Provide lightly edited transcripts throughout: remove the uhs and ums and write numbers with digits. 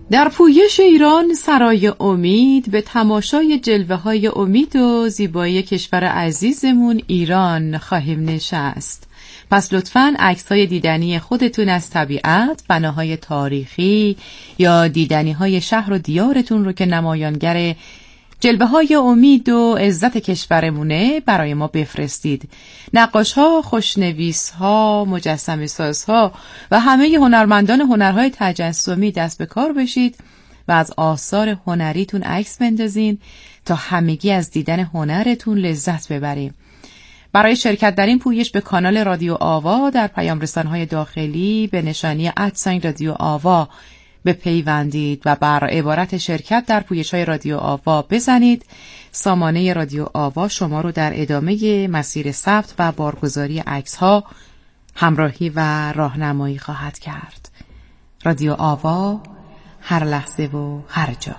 در پویش ایران سرای امید به تماشای جلوه‌های امید و زیبایی کشور عزیزمون ایران خواهیم نشست. پس لطفاً عکس‌های دیدنی خودتون از طبیعت، بناهای تاریخی یا دیدنی‌های شهر و دیارتون رو که نمایانگر جلوه‌های امید و عزت کشورمونه برای ما بفرستید. نقاش‌ها، خوشنویس‌ها، مجسمه‌سازها و همه هنرمندان هنرهای تجسمی دست به کار بشید و از آثار هنریتون عکس بندازین تا همگی از دیدن هنرتون لذت ببریم. برای شرکت در این پویش به کانال رادیو آوا در پیام‌رسان‌های داخلی به نشانی @رادیو آوا بپیوندید و بر عبارت شرکت در پویش‌های رادیو آوا بزنید. سامانه رادیو آوا شما رو در ادامه مسیر ثبت و بارگذاری عکس‌ها همراهی و راهنمایی خواهد کرد. رادیو آوا، هر لحظه و هر جا.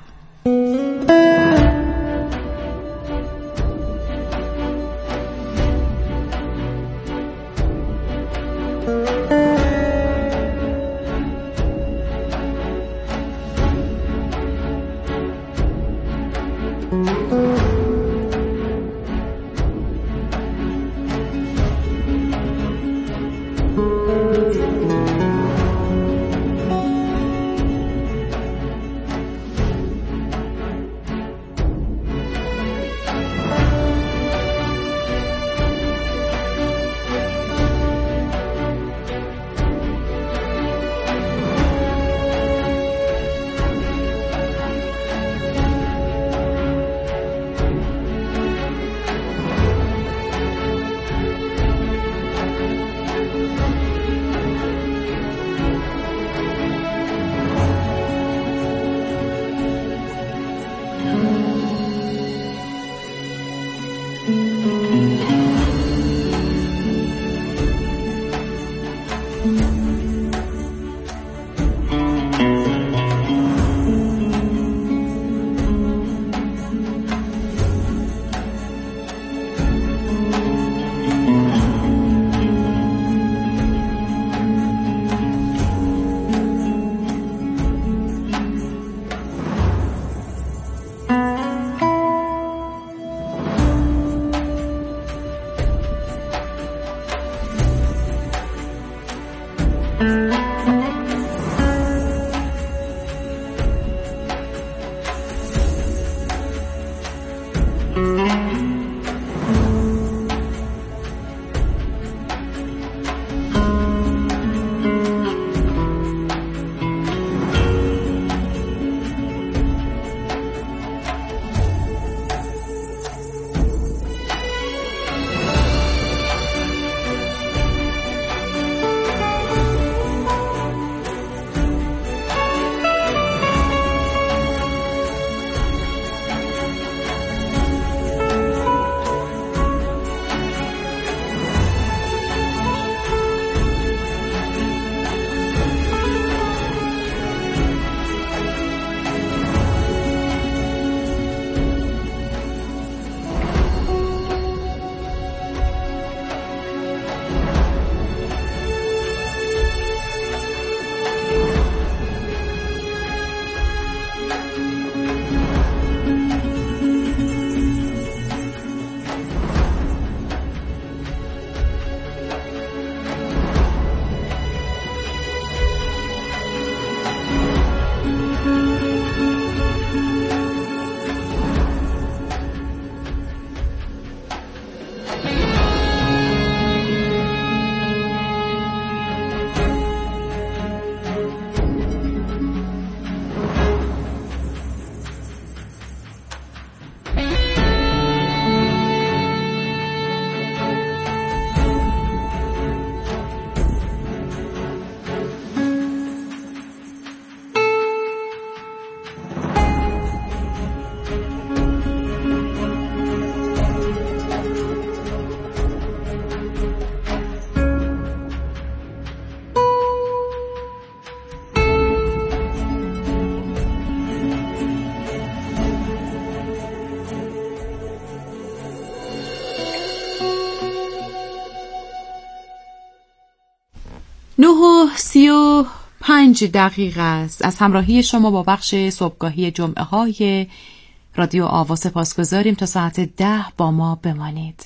5 دقیقه است. از همراهی شما با بخش صبحگاهی جمعه های رادیو آوا سپاسگزاریم. تا ساعت 10 با ما بمانید.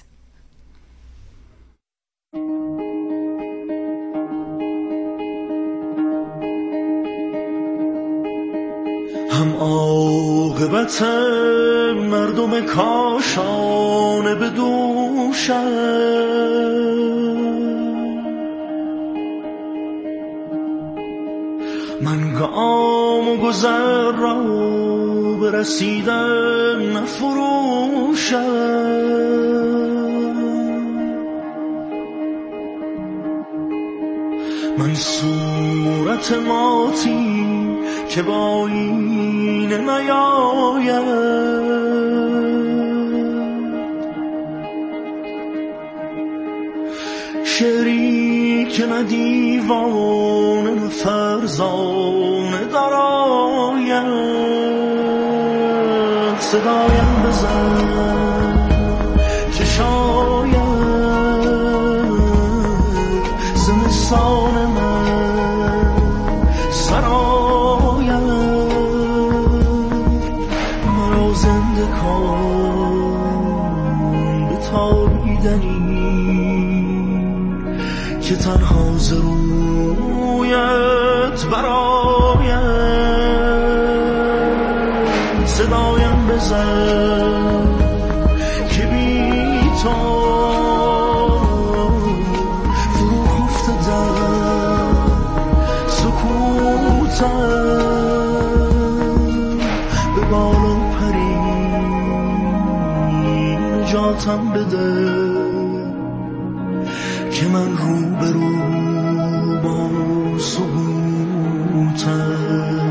هم عاقبت مردم کاشانه به دوشم، من گام و گذر را برسیدن نفروشم. من صورت ماتی که با این نیاید، شعری که نه دیوانه نه فرزانه دراید، صدایم بزن که شاید زمستان من سراید، مرا زنده کن به تابیدنی که تنها ز رویت براید، صدایم بزن که بی تو فرو خفته در سکوتم، به بالا پری نجاتم بده که من رو به رو با سقوطم.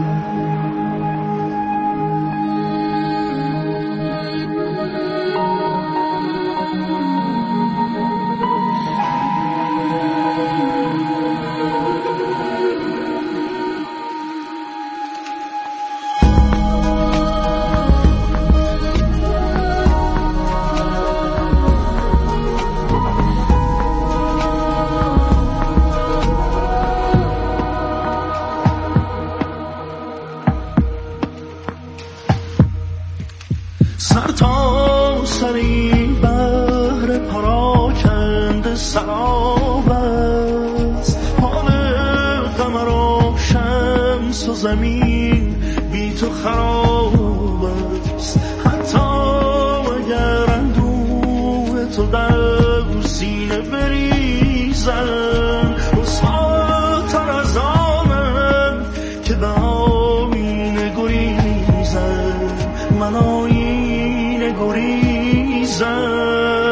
سر تا سری بحر پراکنده سراب است، حال قمر و شمس و زمین بی تو خراب است. حتی اگر اندوه تو در سینه بریزم، رسواتر از آنم که به آینه گریزم، من آینه گریزم.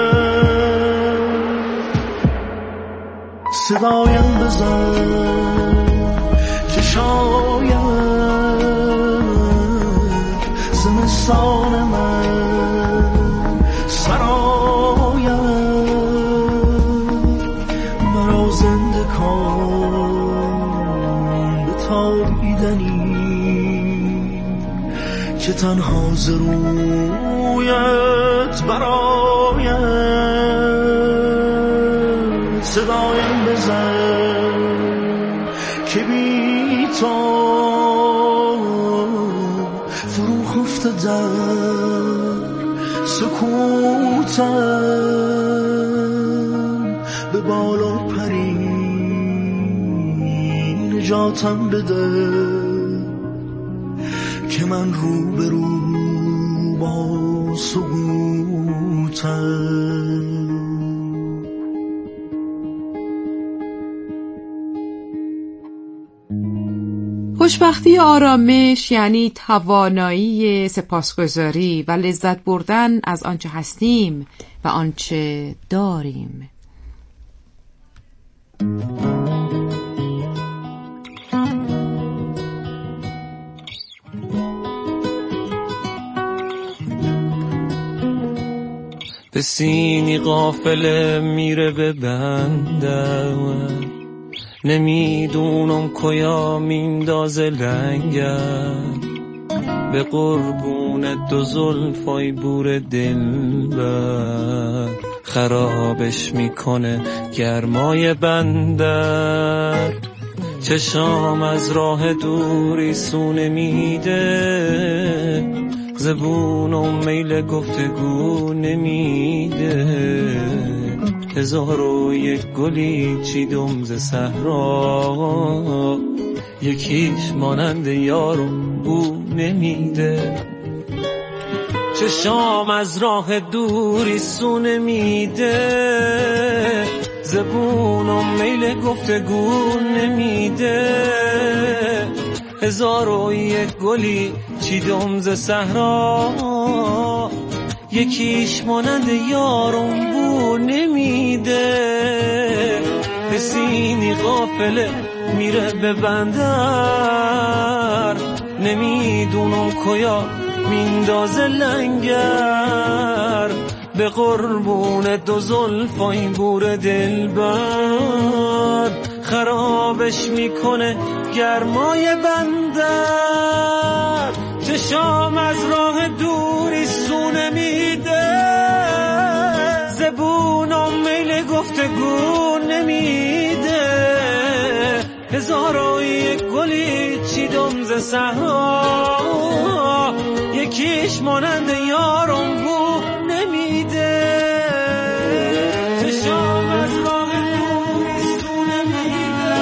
صدایم بزن که شاید زمستان من سراید، مرا زنده کن به تابیدنی که تنها ز رویت براید، صدایم بزن که بی تو فرو خفته در سکوتم، به بالا پری نجاتم بده که من رو به رو با سقوطم. خوشبختی و آرامش یعنی توانایی سپاسگزاری و لذت بردن از آنچه هستیم و آنچه داریم. به سینی قافله میره به بندم، نمیدونم کجا میندازه لنگم، به قربون دو زلفای بور دلبر خرابش میکنه گرمای بندر. چشام از راه دوری سونه میده، زبون و میل گفتگو نمیده. 1001 گلی چیدم ز صحرا، یکیش مانند یار و بو نمیده. چشام از راه دوری سونه میده، زبون و میل گفتگو نمیده. 1001 گلی چیدم ز صحرا، یکیش مانند یارم بو نمیده. حسینی قافله میره به بندر، نمیدونم کجا میندازه لنگر. به قربون دو زلفای بور دلبر، خرابش میکنه گرمای بندر. چشام از راه دوری سونه میده، زبون و میل گفتگو نمیده. 1001 گلی چیدم ز صحرا، یکیش مانند یارم بو نمیده. چشام از راه دوری سونه میده،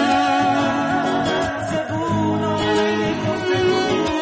زبون و میل گفتگو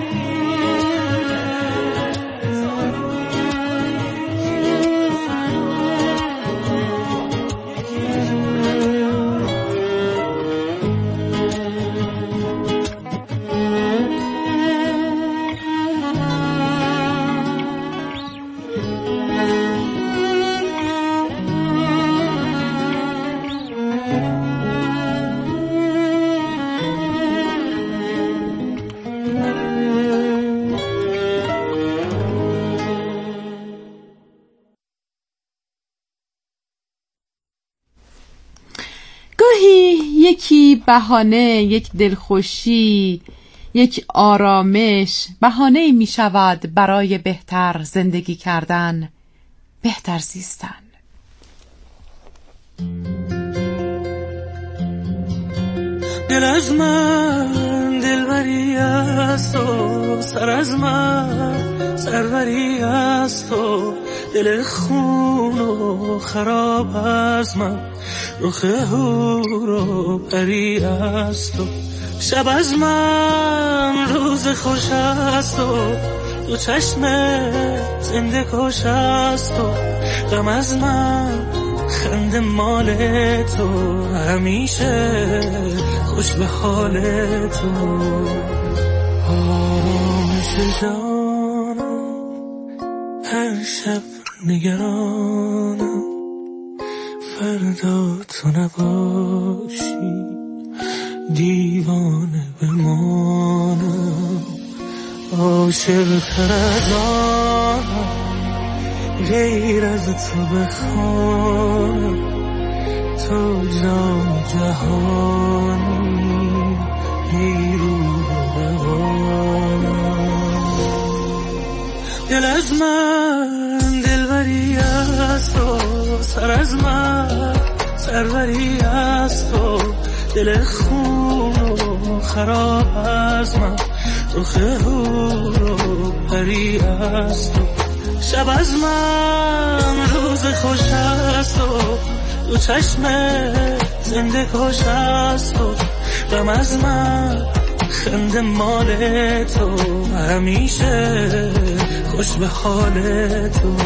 یکی بهانه، یک دلخوشی، یک آرامش بهانه می شود برای بهتر زندگی کردن، بهتر زیستن. دل از من دلبری است و سر از من سروری است و دل خون و خراب از من رخ هور و پری است و شب از من روز خوش است و دو چشم زنده کش است و غم از من خنده مال تو همیشه خوش به حال تو. آرامش جانم هر شب نگرانم فردا تو نباشی دیوانه بمانم. عاشق تر از آنم غیر از تو بخوانم تو جان جهانی بیرون روانم. دل از من دلبری است و سر از من سروری است و دل خون و خراب از من رخ هور و پری است و شب از من روز خوش است و دو چشم زنده کش است و غم از من خنده مال تو همیشه خوش به حال تو.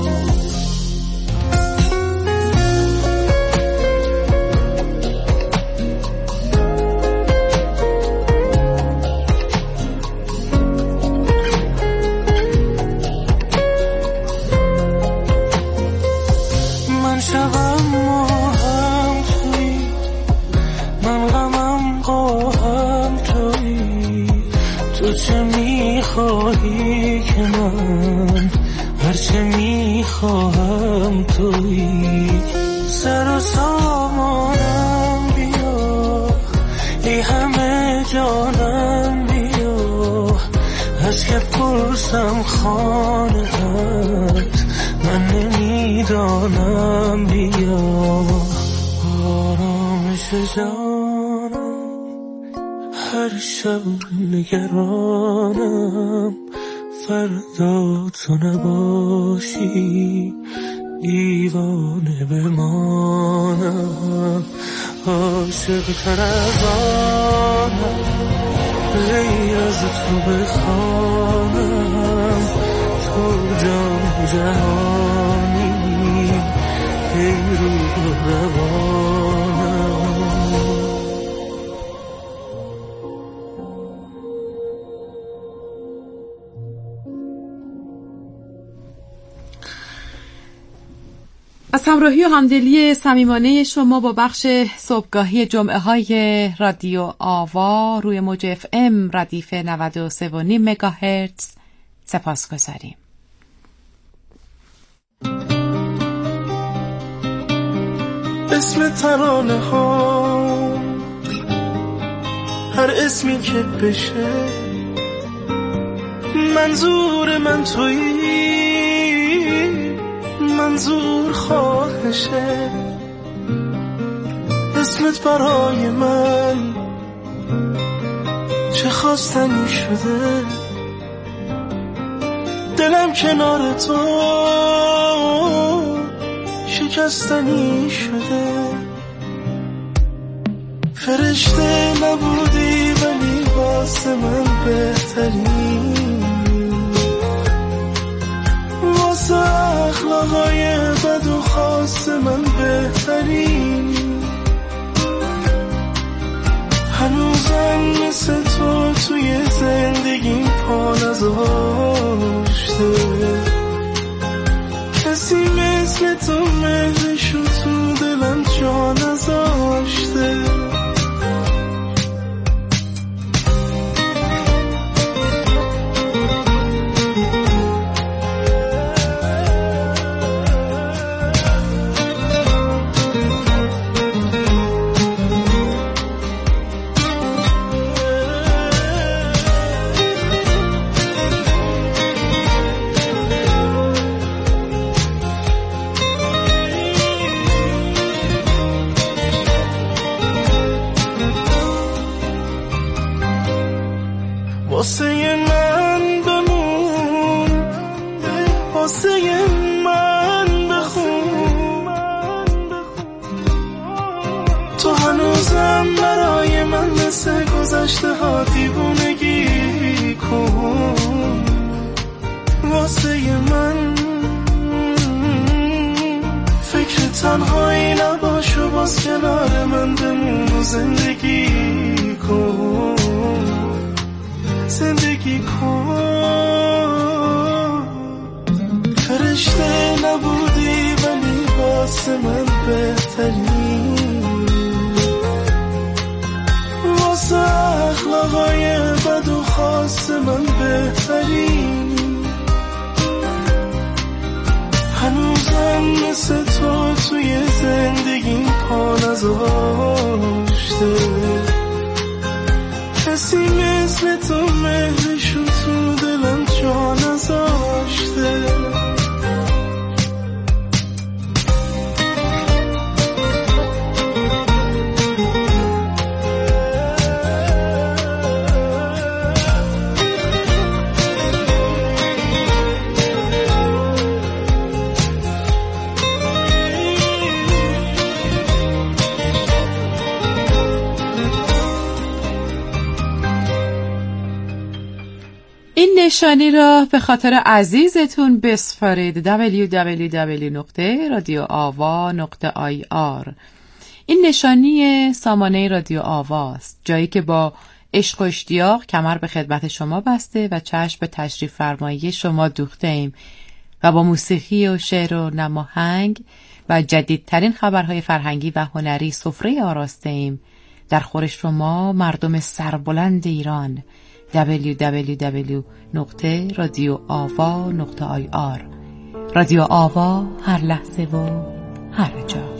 میخواهی که من هرچه میخواهم تویی سر و سامانم بیا ای همه جانم بیا از که پرسم خانه‌ات من نمیدانم بیا. آرامش جانم هر شب نگرانم فردا تو نباشی، دیوانه بمانم، عاشق تر از آنم، غیر از تو بخوانم، تو جان جهانی، ای روح روانم. از همراهی و همدلی صمیمانه شما با بخش صبحگاهی جمعه های رادیو آوا روی موج FM ردیف 93.5 مگاهرتز سپاسگزاریم. اسم ترانه ها هر اسمی که بشه منظور من تویی، منظور خواهشه. اسمت برای من چه خواستنی شده، دلم کنار تو شکستنی شده. فرشته نبودی ولی واسه من بهتری، واسه اخلاقای بد و خاص من بهتری. هنوزم مثل تو توی زندگیم پا نذاشته، کسی مثل تو مهرشو تو دلم جا نذاشته. واسه من بمون، واسه من بخون، تو هنوزم برای من مثل گذشته ها دیوونگی کن. واسه من فکر تنهایی نباش و باز کنار من بمون و زندگی کن، زندگی کن. فرشته نبودی ولی واسه من بهتری، واسه اخلاقای بد و خاص من بهتری. هنوزم مثل تو توی زندگیم پا نذاشته، کسی مثل تو مهرشو تو دلم جا نذاشته. این نشانی را به خاطر عزیزتون بسپارید. www.radioava.ir. این نشانی سامانه رادیو آواست، جایی که با عشق و اشتیاق کمر به خدمت شما بسته و چشم به تشریف فرمایی شما دوخته ایم و با موسیقی و شعر و نماهنگ و جدیدترین خبرهای فرهنگی و هنری سفره آراسته ایم در خور شما مردم سربلند ایران. www.radioava.ir. رادیو آوا، هر لحظه و هر جا.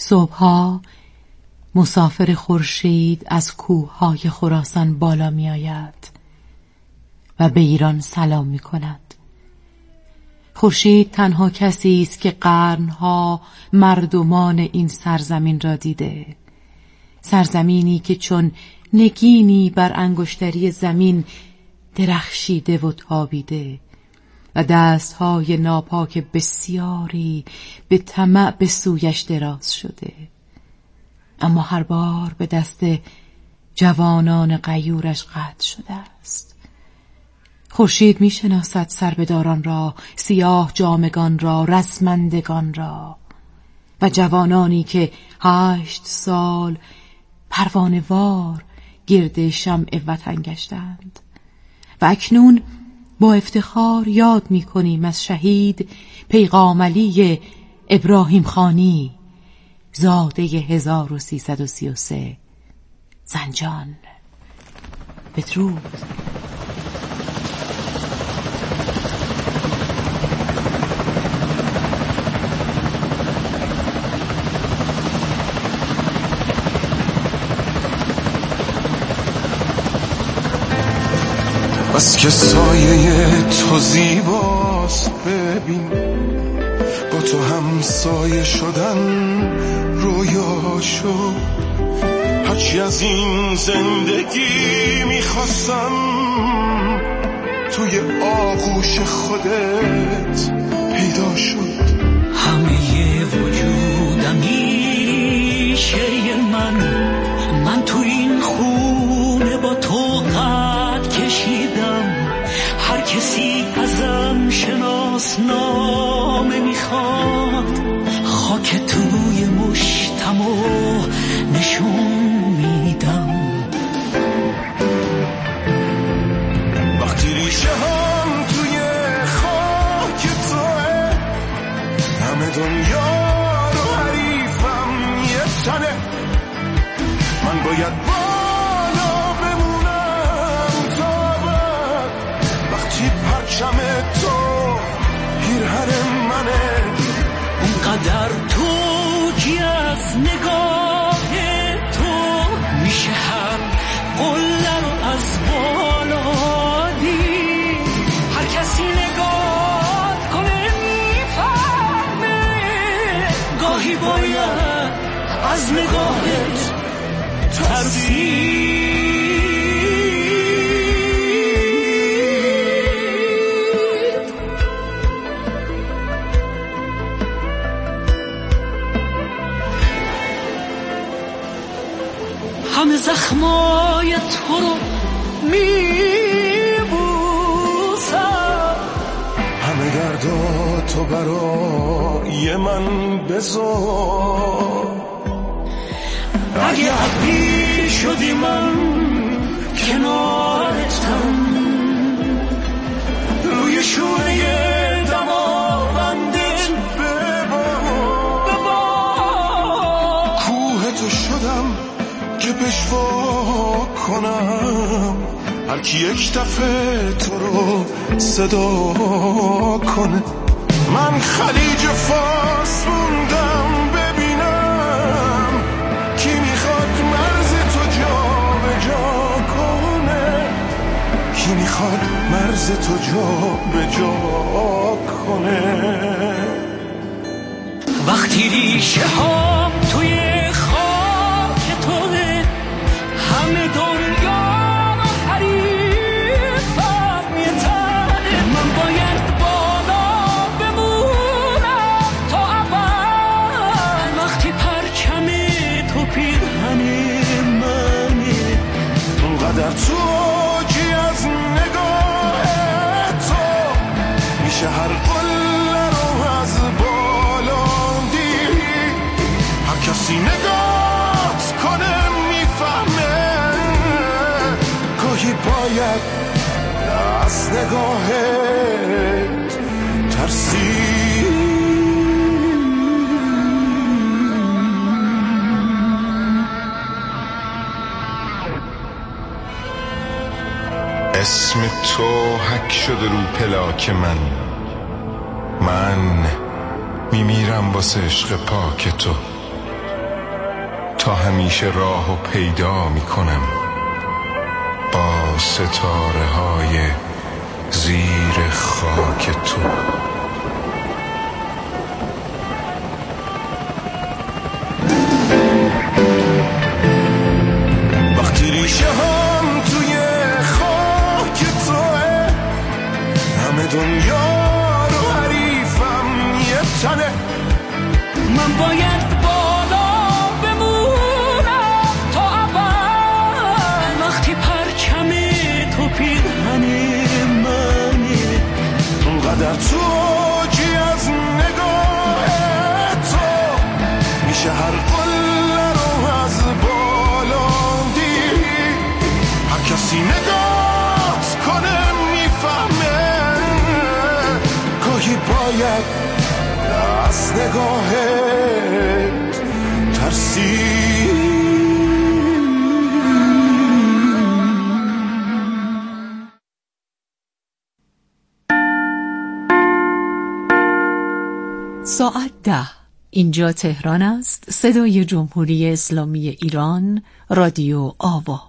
صبحها مسافر خورشید از کوههای خراسان بالا می آید و به ایران سلام می کند. خورشید تنها کسی است که قرنها مردمان این سرزمین را دیده، سرزمینی که چون نگینی بر انگشتری زمین درخشیده و تابیده و دستهای ناپاک بسیاری به طمع به سویش دراز شده، اما هر بار به دست جوانان غیورش قطع شده است. خورشید می شناسد سربداران را، سیاه جامگان را، رزمندگان را و جوانانی که 8 سال پروانه‌وار گرد شمع وطن گشتند. و اکنون با افتخار یاد می کنیم از شهید پیغام علی ابراهیم خانی، زاده 1333 زنجان. بدرود. بس که سایه تو زیباست، ببین با تو هم سایه شدن رویا شد. هرچی از این زندگی میخواستم توی آغوش خودت پیدا شد. همه وجودم میشه من تو این خونه با تو قد کشیدم. هر کسی ازم شناسنامه میخواد، خاک توی مشتمو نشون میدم. وقتی ریشه هم توی خاک توه، همه دنیا رو حریفم یه تنه. من باید بالا بمونم تا بعد، وقتی پرچم تو پیرهن منه. اونقدر تو کی از نگاه تو میشه هر قله رو از بالا دید. هر کسی نگاه کنه میفهمه، گاهی باید از نگاهت ترسید. همه زخمای تو رو میبوسم، همه دردا تو برای من بذار. اگه عبی شدی من کنارتم، روی شونه دماوندت ببار. کوه تو شدم که پشوا کنم، هر کی یک دفعه تو رو صدا کنه. من خلیج فارس موندم ببینم کی میخواد مرز تو جا به جا کنه، کی میخواد مرز تو جا به جا کنه. وقتی ریشه هام توی خاک توه، همه دنیا رو حریفم میتنه. من باید بالا بمونم تا ابد، وقتی پرچم تو پیرهن منه. اونقدر تو جی از نگاه تو میشه هر قله رو از بالا دید. هر کسی نگات کنه میفهمه، گاهی باید از نگاهت ترسید. اسم تو حک شده رو پلاک من میمیرم واسه عشق پاک تو. تا همیشه راهو پیدا میکنم با ستاره های زیر خاک تو. وقتی ریشه هم توی خاک توه، همه دنیا رو حریفم یه تنه. من باید بالا بمونم تا ابد وقتی پرچم تو پیرهن منه. اونقدر تو اوجی از نگاه تو میشه هر قله رو از بالا دید. هر کسی نگاهت کنه میفهمه گاهی باید از نگاهت ترسید. ساعت 10. اینجا تهران است. صدای جمهوری اسلامی ایران، رادیو آوا.